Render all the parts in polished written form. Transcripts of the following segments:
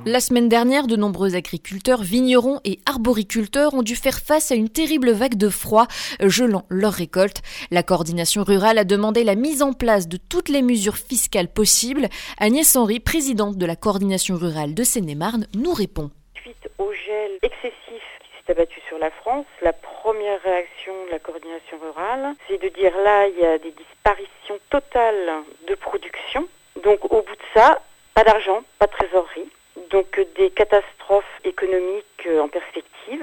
La semaine dernière, de nombreux agriculteurs, vignerons et arboriculteurs ont dû faire face à une terrible vague de froid, gelant leur récolte. La coordination rurale a demandé la mise en place de toutes les mesures fiscales possibles. Agnès Henry, présidente de la coordination rurale de Seine-et-Marne, nous répond. Suite au gel excessif qui s'est abattu sur la France, la première réaction de la coordination rurale, c'est de dire là, il y a des disparitions totales de production. Donc au bout de ça, pas d'argent, pas de trésorerie. Donc des catastrophes économiques en perspective.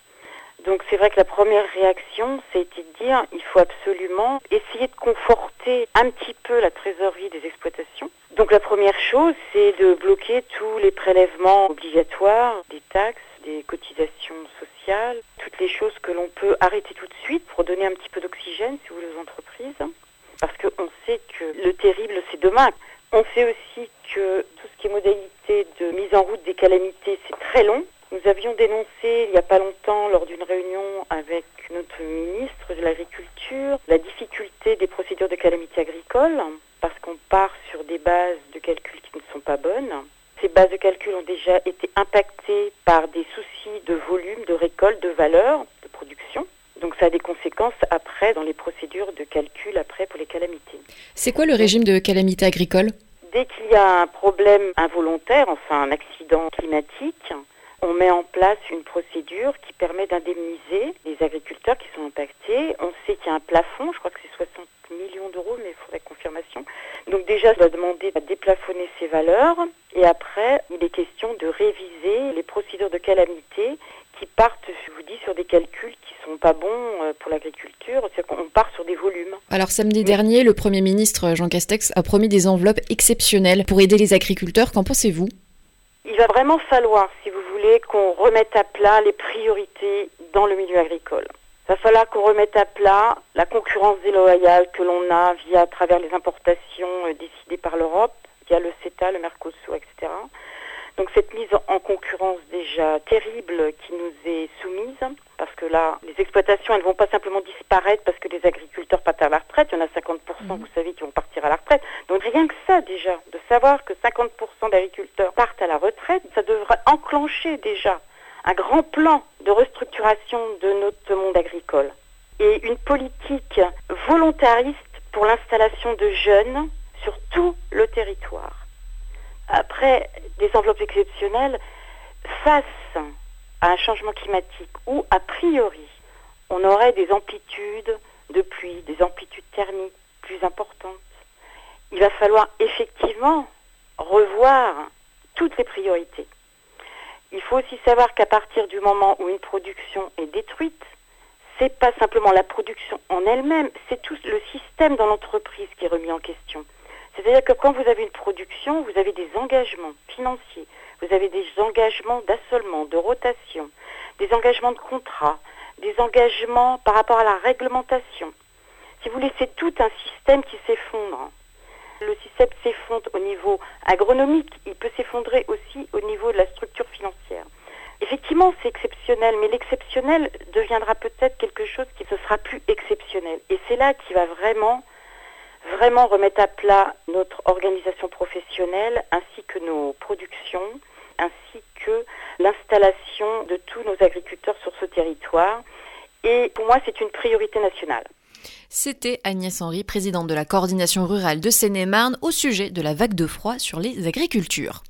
Donc c'est vrai que la première réaction, c'était de dire il faut absolument essayer de conforter un petit peu la trésorerie des exploitations. Donc la première chose, c'est de bloquer tous les prélèvements obligatoires, des taxes, des cotisations sociales, toutes les choses que l'on peut arrêter tout de suite pour donner un petit peu d'oxygène, si vous voulez, aux entreprises. Parce qu'on sait que le terrible, c'est demain. On sait aussi que tout ce qui est modalité de mise en route des calamités, c'est très long. Nous avions dénoncé il n'y a pas longtemps, lors d'une réunion avec notre ministre de l'Agriculture, la difficulté des procédures de calamité agricole, parce qu'on part sur des bases de calcul qui ne sont pas bonnes. Ces bases de calcul ont déjà été impactées par des soucis de volume, de récolte, de valeur, de production. Donc ça a des conséquences après dans les procédures de calcul après pour les calamités. C'est quoi le régime de calamité agricole ? Dès qu'il y a un problème involontaire, enfin un accident climatique, on met en place une procédure qui permet d'indemniser les agriculteurs qui sont impactés. On sait qu'il y a un plafond, je crois que c'est 60 millions d'euros, mais il faudrait confirmation. Donc déjà, on doit demander à déplafonner ces valeurs. Et après, il est question de réviser les procédures de calamité qui partent, je vous dis, sur des calculs qui sont pas bons pour l'agriculture. C'est-à-dire qu'on part sur des volumes. Alors samedi dernier, le Premier ministre Jean Castex a promis des enveloppes exceptionnelles pour aider les agriculteurs. Qu'en pensez-vous ? Il va vraiment falloir, si vous voulez, qu'on remette à plat les priorités dans le milieu agricole. Il va falloir qu'on remette à plat la concurrence déloyale que l'on a à travers les importations décidées par l'Europe, via le CETA, le Mercosur, etc. Donc cette mise en concurrence déjà terrible qui nous est soumise, parce que là, les exploitations, elles ne vont pas simplement disparaître parce que les agriculteurs partent à la retraite. Il y en a 50%, vous savez, qui vont partir à la retraite. Donc rien que ça déjà, de savoir que 50% d'agriculteurs partent à la retraite, ça devrait enclencher déjà un grand plan de restructuration de notre monde agricole. Et une politique volontariste pour l'installation de jeunes sur tout le territoire. Après, des enveloppes exceptionnelles, face à un changement climatique où, a priori, on aurait des amplitudes de pluie, des amplitudes thermiques plus importantes, il va falloir effectivement revoir toutes les priorités. Il faut aussi savoir qu'à partir du moment où une production est détruite, c'est pas simplement la production en elle-même, c'est tout le système dans l'entreprise qui est remis en question. C'est-à-dire que quand vous avez une production, vous avez des engagements financiers, vous avez des engagements d'assolement, de rotation, des engagements de contrat, des engagements par rapport à la réglementation. Si vous voulez, c'est tout un système qui s'effondre. Le système s'effondre au niveau agronomique, il peut s'effondrer aussi au niveau de la structure financière. Effectivement, c'est exceptionnel, mais l'exceptionnel deviendra peut-être quelque chose qui ne sera plus exceptionnel. Et c'est là qu'il va vraiment remettre à plat notre organisation professionnelle ainsi que nos productions, ainsi que l'installation de tous nos agriculteurs sur ce territoire. Et pour moi, c'est une priorité nationale. C'était Agnès Henry, présidente de la coordination rurale de Seine-et-Marne, au sujet de la vague de froid sur les agricultures.